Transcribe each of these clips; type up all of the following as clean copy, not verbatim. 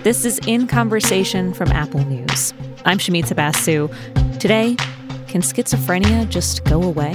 This is In Conversation from Apple News. I'm Shamita Basu. Today, can schizophrenia just go away?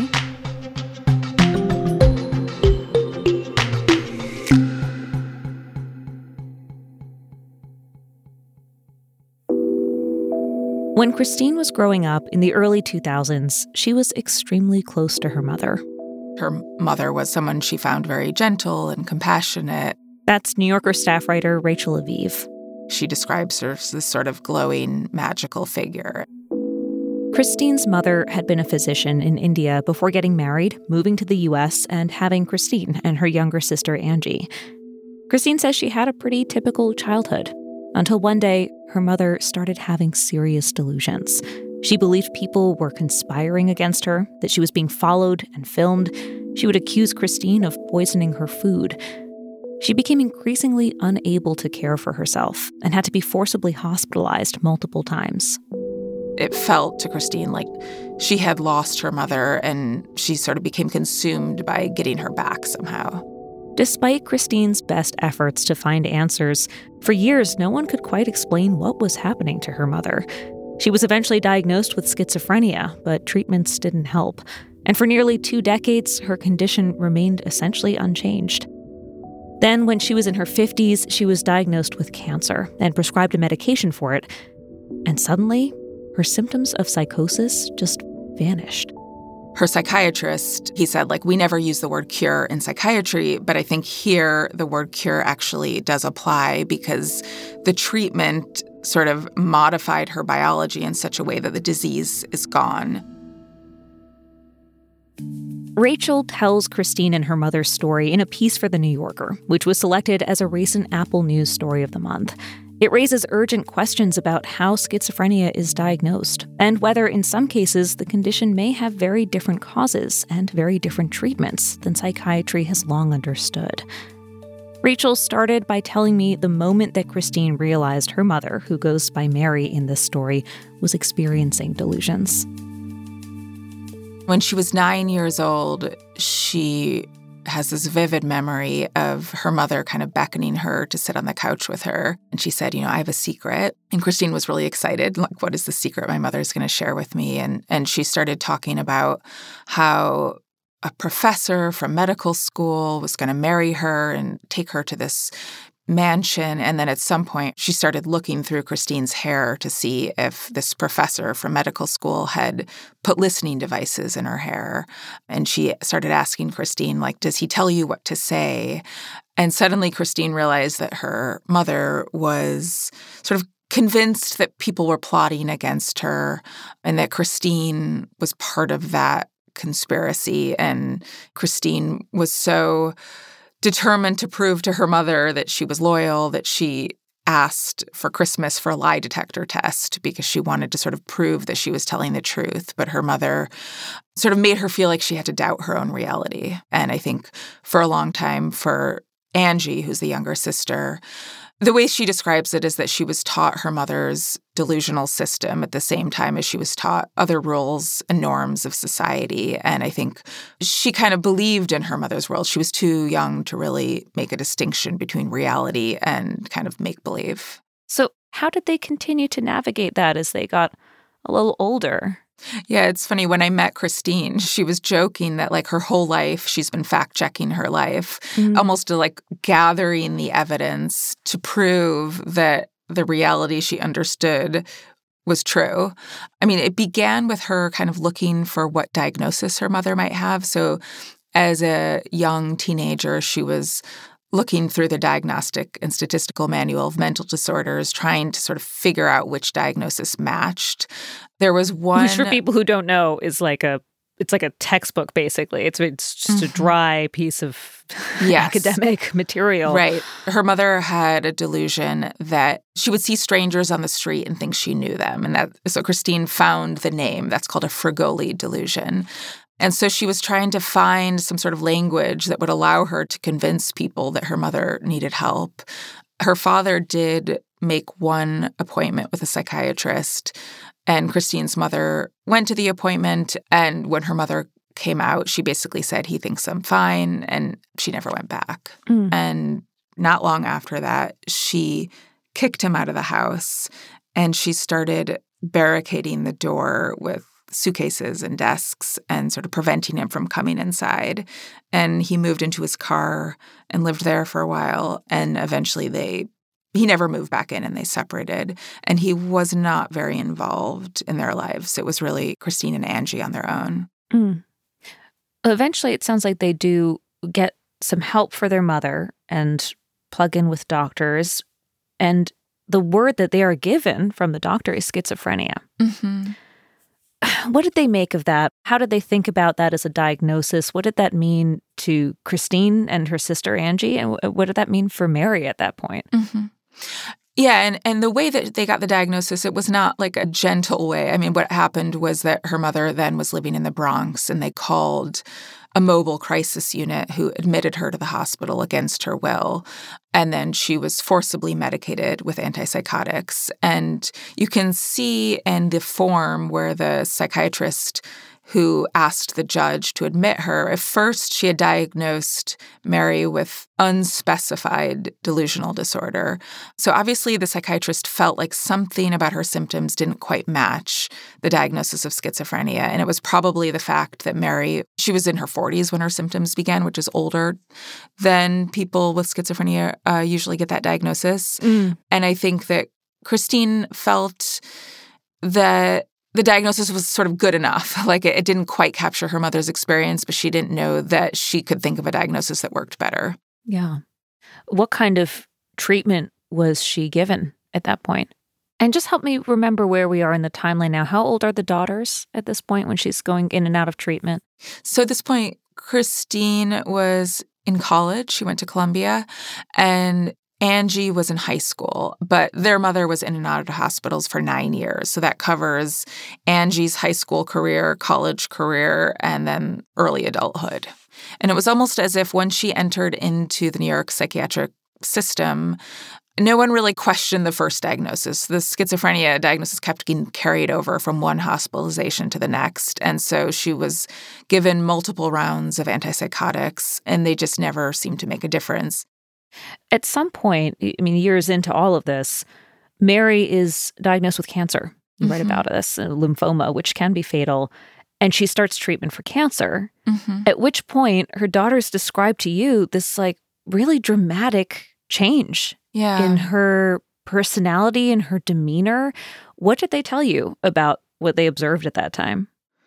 When Christine was growing up in the early 2000s, she was extremely close to her mother. Her mother was someone she found very gentle and compassionate. That's New Yorker staff writer Rachel Aviv. She describes her as this sort of glowing, magical figure. Christine's mother had been a physician in India before getting married, moving to the U.S., and having Christine and her younger sister Angie. Christine says she had a pretty typical childhood, until one day her mother started having serious delusions. She believed people were conspiring against her, that she was being followed and filmed. She would accuse Christine of poisoning her food. She became increasingly unable to care for herself and had to be forcibly hospitalized multiple times. It felt to Christine like she had lost her mother, and she sort of became consumed by getting her back somehow. Despite Christine's best efforts to find answers, for years no one could quite explain what was happening to her mother. She was eventually diagnosed with schizophrenia, but treatments didn't help. And for nearly 2 decades, her condition remained essentially unchanged. Then, when she was in her 50s, she was diagnosed with cancer and prescribed a medication for it. And suddenly, her symptoms of psychosis just vanished. Her psychiatrist, he said, we never use the word cure in psychiatry, but I think here the word cure actually does apply because the treatment sort of modified her biology in such a way that the disease is gone. Rachel tells Christine and her mother's story in a piece for The New Yorker, which was selected as a recent Apple News Story of the Month. It raises urgent questions about how schizophrenia is diagnosed, and whether in some cases the condition may have very different causes and very different treatments than psychiatry has long understood. Rachel started by telling me the moment that Christine realized her mother, who goes by Mary in this story, was experiencing delusions. When she was 9 years old, she has this vivid memory of her mother kind of beckoning her to sit on the couch with her. And she said, I have a secret. And Christine was really excited. What is the secret my mother's going to share with me? And she started talking about how a professor from medical school was going to marry her and take her to this mansion. And then at some point, she started looking through Christine's hair to see if this professor from medical school had put listening devices in her hair. And she started asking Christine, does he tell you what to say? And suddenly Christine realized that her mother was sort of convinced that people were plotting against her and that Christine was part of that conspiracy. And Christine was so determined to prove to her mother that she was loyal, that she asked for Christmas for a lie detector test because she wanted to sort of prove that she was telling the truth. But her mother sort of made her feel like she had to doubt her own reality. And I think for a long time, for Angie, who's the younger sister, the way she describes it is that she was taught her mother's delusional system at the same time as she was taught other rules and norms of society. And I think she kind of believed in her mother's world. She was too young to really make a distinction between reality and kind of make-believe. So how did they continue to navigate that as they got a little older? Yeah, it's funny. When I met Christine, she was joking that her whole life she's been fact-checking her life, almost to gathering the evidence to prove that the reality she understood was true. I mean, it began with her kind of looking for what diagnosis her mother might have. So as a young teenager, she was looking through the Diagnostic and Statistical Manual of Mental Disorders, trying to sort of figure out which diagnosis matched. There was one... Which, for people who don't know, is it's like a textbook, basically. It's just a dry piece of academic material. Right. Her mother had a delusion that she would see strangers on the street and think she knew them. And so Christine found the name. That's called a Fragoli delusion. And so she was trying to find some sort of language that would allow her to convince people that her mother needed help. Her father did make one appointment with a psychiatrist, and Christine's mother went to the appointment, and when her mother came out, she basically said, "He thinks I'm fine," and she never went back. And not long after that, she kicked him out of the house, and she started barricading the door with suitcases and desks and sort of preventing him from coming inside. And he moved into his car and lived there for a while. And eventually he never moved back in and they separated. And he was not very involved in their lives. It was really Christine and Angie on their own. Mm. Eventually, it sounds like they do get some help for their mother and plug in with doctors. And the word that they are given from the doctor is schizophrenia. Mm-hmm. What did they make of that? How did they think about that as a diagnosis? What did that mean to Christine and her sister Angie? And what did that mean for Mary at that point? Mm-hmm. Yeah, and the way that they got the diagnosis, it was not like a gentle way. I mean, what happened was that her mother then was living in the Bronx, and they called a mobile crisis unit who admitted her to the hospital against her will. And then she was forcibly medicated with antipsychotics. And you can see in the form where the psychiatrist who asked the judge to admit her, at first she had diagnosed Mary with unspecified delusional disorder. So obviously the psychiatrist felt like something about her symptoms didn't quite match the diagnosis of schizophrenia. And it was probably the fact that Mary, she was in her 40s when her symptoms began, which is older than people with schizophrenia usually get that diagnosis. And I think that Christine felt that the diagnosis was sort of good enough. Like it didn't quite capture her mother's experience, but she didn't know that she could think of a diagnosis that worked better. Yeah. What kind of treatment was she given at that point? And just help me remember where we are in the timeline now. How old are the daughters at this point when she's going in and out of treatment? So at this point, Christine was in college. She went to Columbia, and Angie was in high school, but their mother was in and out of hospitals for 9 years. So that covers Angie's high school career, college career, and then early adulthood. And it was almost as if when she entered into the New York psychiatric system, no one really questioned the first diagnosis. The schizophrenia diagnosis kept getting carried over from one hospitalization to the next. And so she was given multiple rounds of antipsychotics, and they just never seemed to make a difference. At some point, I mean, years into all of this, Mary is diagnosed with cancer. You write about this, lymphoma, which can be fatal. And she starts treatment for cancer, at which point her daughters describe to you this like really dramatic change in her personality and her demeanor. What did they tell you about what they observed at that time?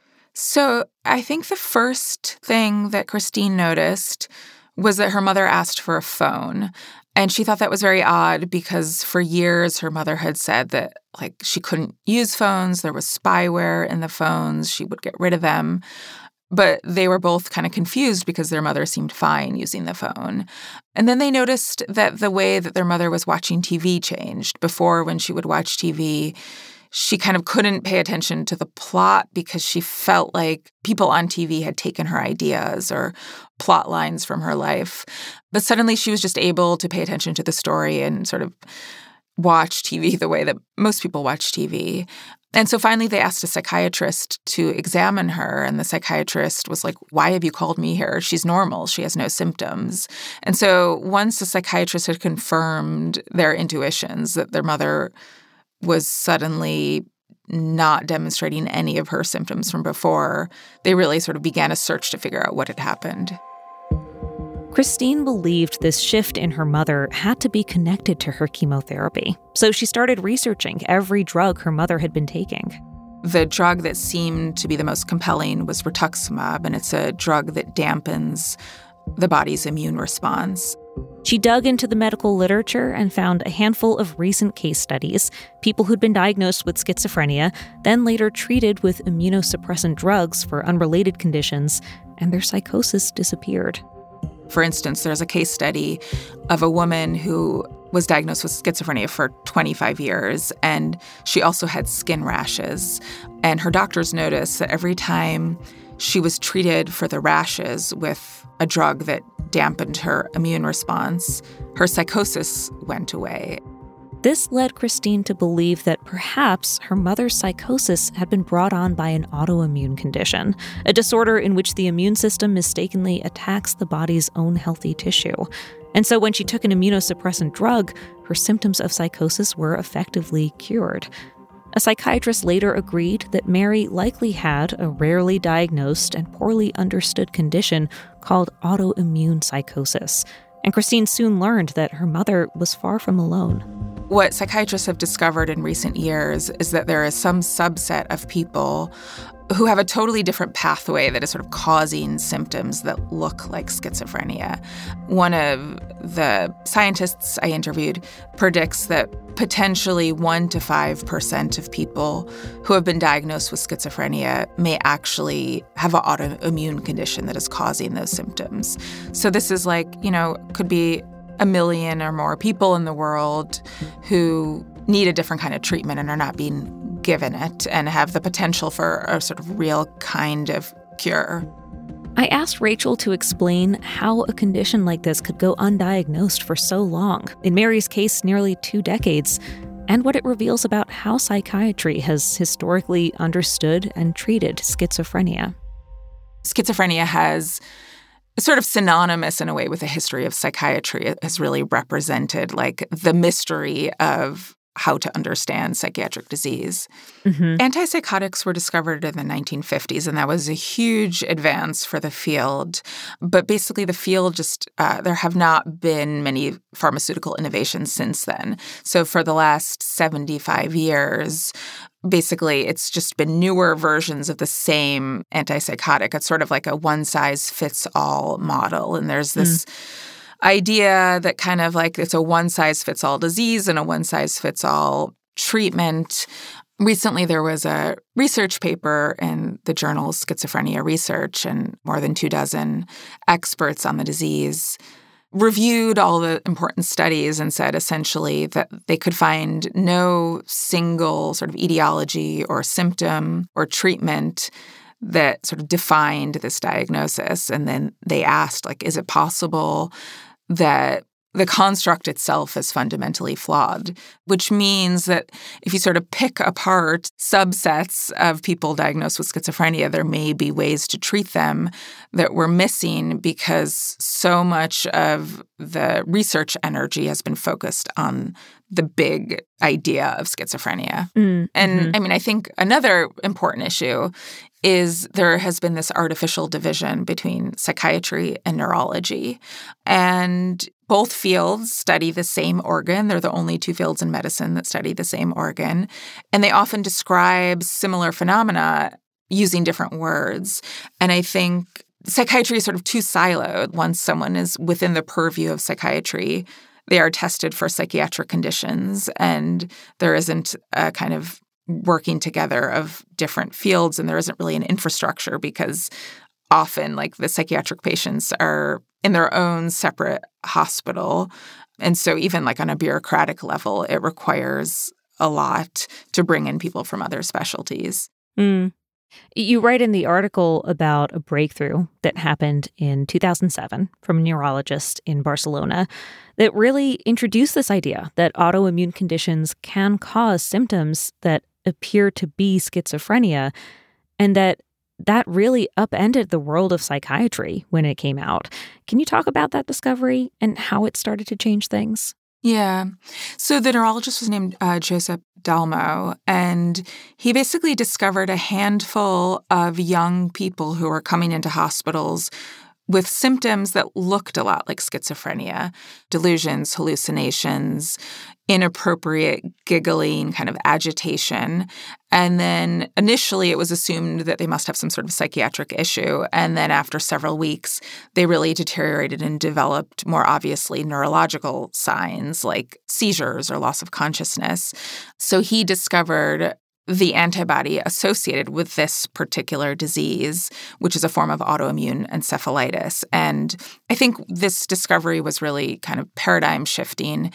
So I think the first thing that Christine noticed was that her mother asked for a phone. And she thought that was very odd because for years her mother had said that like she couldn't use phones, there was spyware in the phones, she would get rid of them. But they were both kind of confused because their mother seemed fine using the phone. And then they noticed that the way that their mother was watching TV changed. Before, when she would watch TV, she kind of couldn't pay attention to the plot because she felt like people on TV had taken her ideas or plot lines from her life. But suddenly she was just able to pay attention to the story and sort of watch TV the way that most people watch TV. And so finally they asked a psychiatrist to examine her, and the psychiatrist was like, "Why have you called me here? She's normal. She has no symptoms." And so once the psychiatrist had confirmed their intuitions that their mother was suddenly not demonstrating any of her symptoms from before, they really sort of began a search to figure out what had happened. Christine believed this shift in her mother had to be connected to her chemotherapy. So she started researching every drug her mother had been taking. The drug that seemed to be the most compelling was rituximab, and it's a drug that dampens the body's immune response. She dug into the medical literature and found a handful of recent case studies, people who'd been diagnosed with schizophrenia, then later treated with immunosuppressant drugs for unrelated conditions, and their psychosis disappeared. For instance, there's a case study of a woman who was diagnosed with schizophrenia for 25 years, and she also had skin rashes. And her doctors noticed that every time she was treated for the rashes with a drug that dampened her immune response, her psychosis went away. This led Christine to believe that perhaps her mother's psychosis had been brought on by an autoimmune condition, a disorder in which the immune system mistakenly attacks the body's own healthy tissue. And so when she took an immunosuppressant drug, her symptoms of psychosis were effectively cured. A psychiatrist later agreed that Mary likely had a rarely diagnosed and poorly understood condition called autoimmune psychosis. And Christine soon learned that her mother was far from alone. What psychiatrists have discovered in recent years is that there is some subset of people who have a totally different pathway that is sort of causing symptoms that look like schizophrenia. One of the scientists I interviewed predicts that potentially 1% to 5% of people who have been diagnosed with schizophrenia may actually have an autoimmune condition that is causing those symptoms. So this is could be 1 million or more people in the world who need a different kind of treatment and are not being given it and have the potential for a sort of real kind of cure. I asked Rachel to explain how a condition like this could go undiagnosed for so long, in Mary's case, nearly 2 decades, and what it reveals about how psychiatry has historically understood and treated schizophrenia. Schizophrenia has sort of synonymous in a way with the history of psychiatry. It has really represented the mystery of how to understand psychiatric disease. Mm-hmm. Antipsychotics were discovered in the 1950s, and that was a huge advance for the field. But basically, the field there have not been many pharmaceutical innovations since then. So for the last 75 years, basically, it's just been newer versions of the same antipsychotic. It's sort of like a one-size-fits-all model. And there's this idea that kind of it's a one-size-fits-all disease and a one-size-fits-all treatment. Recently, there was a research paper in the journal Schizophrenia Research, and more than 24 experts on the disease reviewed all the important studies and said essentially that they could find no single sort of etiology or symptom or treatment that sort of defined this diagnosis. And then they asked, is it possible that the construct itself is fundamentally flawed, which means that if you sort of pick apart subsets of people diagnosed with schizophrenia, there may be ways to treat them that we're missing because so much of the research energy has been focused on the big idea of schizophrenia. Mm-hmm. And I think another important issue is there has been this artificial division between psychiatry and neurology. And both fields study the same organ. They're the only 2 fields in medicine that study the same organ. And they often describe similar phenomena using different words. And I think psychiatry is sort of too siloed. Once someone is within the purview of psychiatry, they are tested for psychiatric conditions, and there isn't a kind of working together of different fields, and there isn't really an infrastructure because often the psychiatric patients are in their own separate hospital. And so even on a bureaucratic level, it requires a lot to bring in people from other specialties. Mm. You write in the article about a breakthrough that happened in 2007 from a neurologist in Barcelona that really introduced this idea that autoimmune conditions can cause symptoms that appear to be schizophrenia, and that really upended the world of psychiatry when it came out. Can you talk about that discovery and how it started to change things? Yeah. So the neurologist was named Josep Dalmau, and he basically discovered a handful of young people who were coming into hospitals with symptoms that looked a lot like schizophrenia: delusions, hallucinations, inappropriate giggling, kind of agitation. And then initially it was assumed that they must have some sort of psychiatric issue. And then after several weeks, they really deteriorated and developed more obviously neurological signs like seizures or loss of consciousness. So he discovered the antibody associated with this particular disease, which is a form of autoimmune encephalitis. And I think this discovery was really kind of paradigm shifting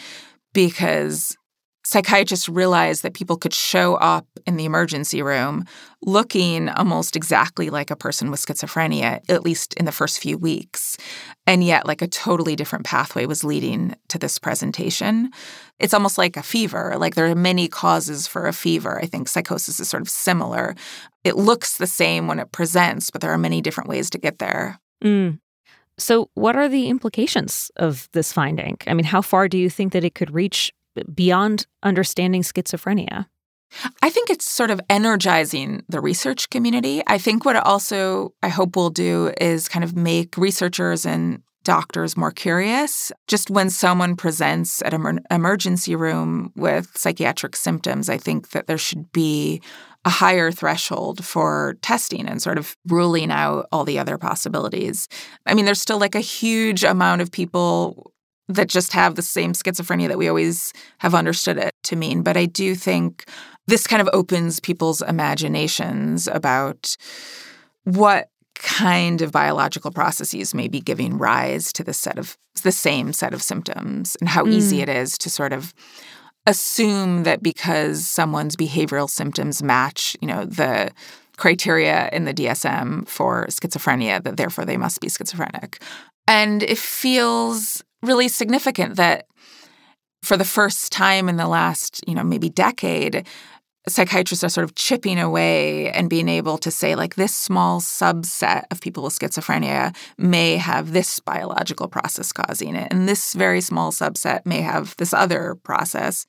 because psychiatrists realized that people could show up in the emergency room looking almost exactly like a person with schizophrenia, at least in the first few weeks. And yet, a totally different pathway was leading to this presentation. It's almost like a fever. There are many causes for a fever. I think psychosis is sort of similar. It looks the same when it presents, but there are many different ways to get there. Mm. So what are the implications of this finding? I mean, how far do you think that it could reach beyond understanding schizophrenia? I think it's sort of energizing the research community. I think what it also, I hope, will do is kind of make researchers and doctors more curious. Just when someone presents at an emergency room with psychiatric symptoms, I think that there should be a higher threshold for testing and sort of ruling out all the other possibilities. I mean, there's still like a huge amount of people that just have the same schizophrenia that we always have understood it to mean. But I do think this kind of opens people's imaginations about what kind of biological processes may be giving rise to the same set of symptoms, and how easy it is to sort of assume that because someone's behavioral symptoms match, the criteria in the DSM for schizophrenia, that therefore they must be schizophrenic. And it feels really significant that for the first time in the last, maybe decade, psychiatrists are sort of chipping away and being able to say, like, this small subset of people with schizophrenia may have this biological process causing it, and this very small subset may have this other process.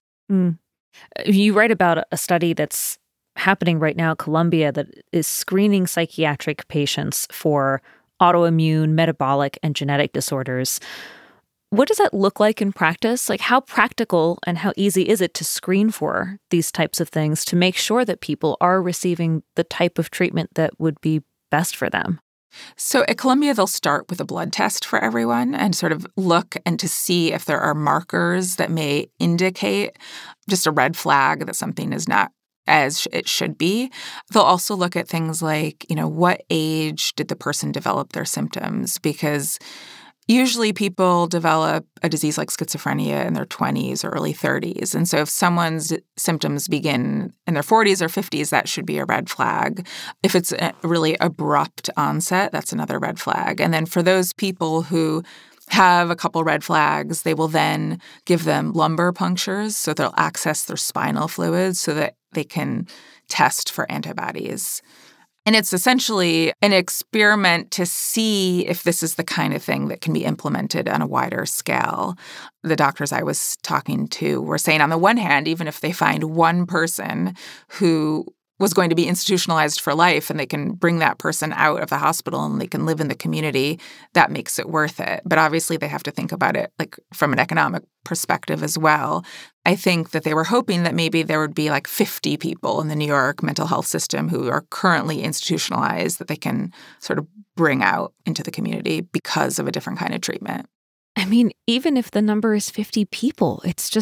You write about a study that's happening right now at Columbia that is screening psychiatric patients for autoimmune, metabolic, and genetic disorders. What does that look like in practice? Like, how practical and how easy is it to screen for these types of things to make sure that people are receiving the type of treatment that would be best for them? So at Columbia, they'll start with a blood test for everyone and sort of look and to see if there are markers that may indicate just a red flag that something is not as it should be. They'll also look at things like, what age did the person develop their symptoms? Because usually people develop a disease like schizophrenia in their 20s or early 30s. And so if someone's symptoms begin in their 40s or 50s, that should be a red flag. If it's a really abrupt onset, that's another red flag. And then for those people who have a couple red flags, they will then give them lumbar punctures, so they'll access their spinal fluids so that they can test for antibodies. And it's essentially an experiment to see if this is the kind of thing that can be implemented on a wider scale. The doctors I was talking to were saying, on the one hand, even if they find one person who was going to be institutionalized for life and they can bring that person out of the hospital and they can live in the community, that makes it worth it. But obviously they have to think about it like from an economic perspective as well. I think that they were hoping that maybe there would be like 50 people in the New York mental health system who are currently institutionalized that they can sort of bring out into the community because of a different kind of treatment. I mean, even if the number is 50 people,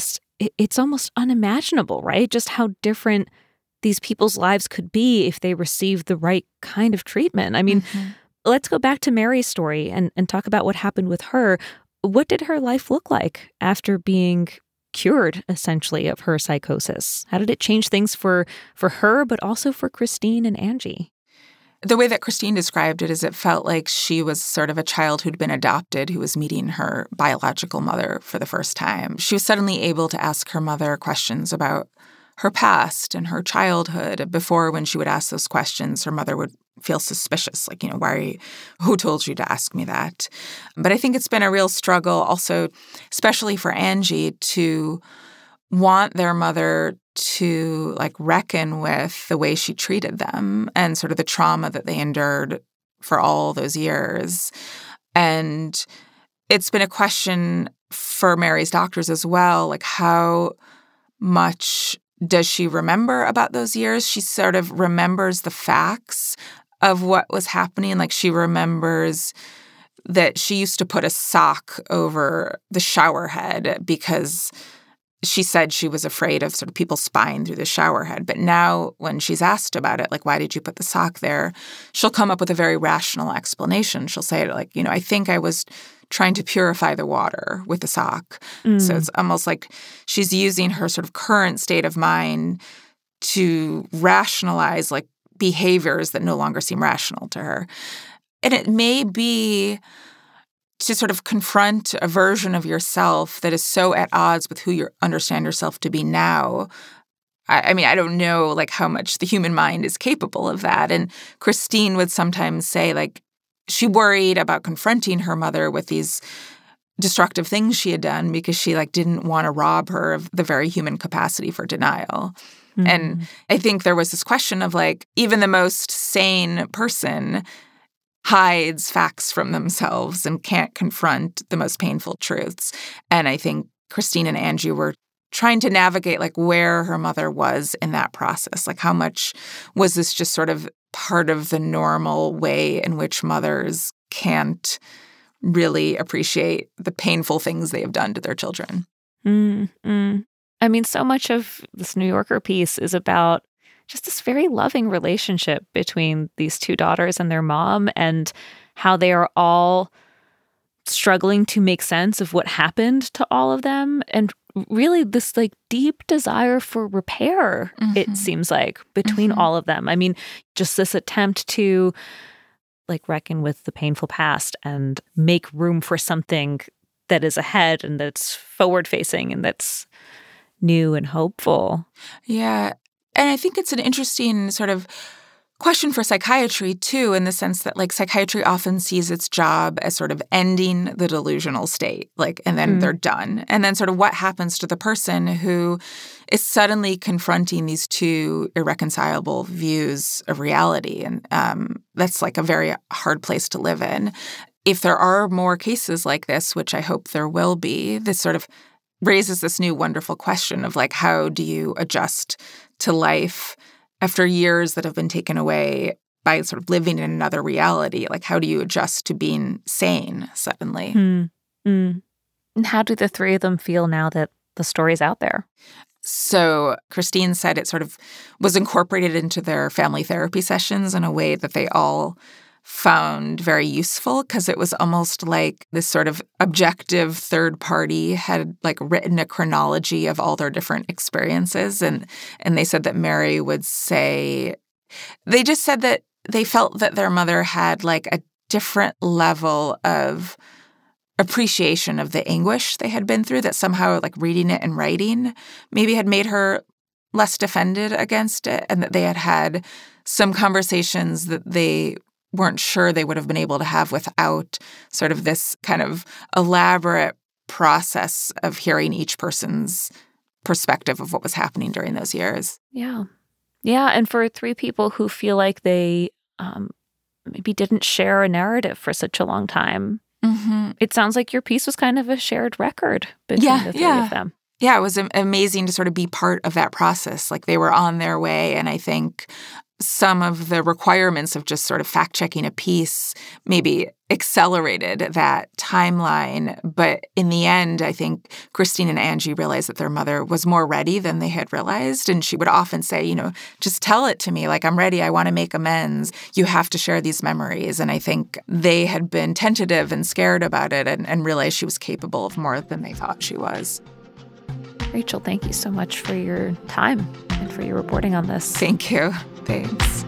it's almost unimaginable, right? Just how different these people's lives could be if they received the right kind of treatment. I mean, let's go back to Mary's story and talk about what happened with her. What did her life look like after being cured, essentially, of her psychosis? How did it change things for her, but also for Christine and Angie? The way that Christine described it is it felt like she was sort of a child who'd been adopted who was meeting her biological mother for the first time. She was suddenly able to ask her mother questions about her past and her childhood. Before, when she would ask those questions, her mother would feel suspicious, like, who told you to ask me that? But I think it's been a real struggle also, especially for Angie, to want their mother to reckon with the way she treated them and sort of the trauma that they endured for all those years. And it's been a question for Mary's doctors as well, like how much does she remember about those years? She sort of remembers the facts of what was happening. Like, she remembers that she used to put a sock over the shower head because she said she was afraid of sort of people spying through the shower head. But now when she's asked about it, like, why did you put the sock there? She'll come up with a very rational explanation. She'll say, like, I think I was trying to purify the water with the sock. So it's almost like she's using her sort of current state of mind to rationalize like behaviors that no longer seem rational to her. And it may be to sort of confront a version of yourself that is so at odds with who you understand yourself to be now. I mean, I don't know like how much the human mind is capable of that. And Christine would sometimes say like, she worried about confronting her mother with these destructive things she had done because she didn't want to rob her of the very human capacity for denial. Mm-hmm. And I think there was this question of even the most sane person hides facts from themselves and can't confront the most painful truths. And I think Christine and Angie were trying to navigate where her mother was in that process. How much was this just sort of part of the normal way in which mothers can't really appreciate the painful things they have done to their children. Mm-hmm. I mean, so much of this New Yorker piece is about just this very loving relationship between these two daughters and their mom, and how they are all struggling to make sense of what happened to all of them, and really this deep desire for repair, mm-hmm. it seems between mm-hmm. all of them. I mean, just this attempt to reckon with the painful past and make room for something that is ahead and that's forward facing and that's new and hopeful. Yeah. And I think it's an interesting sort of question for psychiatry, too, in the sense that, psychiatry often sees its job as sort of ending the delusional state, and then they're done. And then sort of what happens to the person who is suddenly confronting these two irreconcilable views of reality. And that's, a very hard place to live in. If there are more cases like this, which I hope there will be, this sort of raises this new wonderful question of, how do you adjust to life after years that have been taken away by sort of living in another reality? How do you adjust to being sane suddenly? Mm-hmm. And how do the three of them feel now that the story's out there? So Christine said it sort of was incorporated into their family therapy sessions in a way that they all found very useful, because it was almost like this sort of objective third party had written a chronology of all their different experiences. And they said that Mary would say, they just said that they felt that their mother had a different level of appreciation of the anguish they had been through, that somehow reading it and writing maybe had made her less defended against it, and that they had had some conversations that they weren't sure they would have been able to have without sort of this kind of elaborate process of hearing each person's perspective of what was happening during those years. Yeah. Yeah, and for three people who feel like they maybe didn't share a narrative for such a long time, mm-hmm. it sounds like your piece was kind of a shared record between the three of them. Yeah, it was amazing to sort of be part of that process. They were on their way, and I think some of the requirements of just sort of fact-checking a piece maybe accelerated that timeline. But in the end, I think Christine and Angie realized that their mother was more ready than they had realized. And she would often say, just tell it to me. I'm ready. I want to make amends. You have to share these memories. And I think they had been tentative and scared about it and realized she was capable of more than they thought she was. Rachel, thank you so much for your time and for your reporting on this. Thank you. Thanks.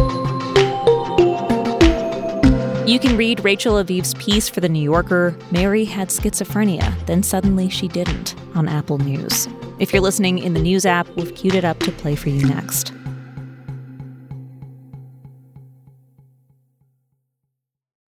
You can read Rachel Aviv's piece for The New Yorker, Mary Had Schizophrenia, Then Suddenly She Didn't, on Apple News. If you're listening in the News app, we've queued it up to play for you next.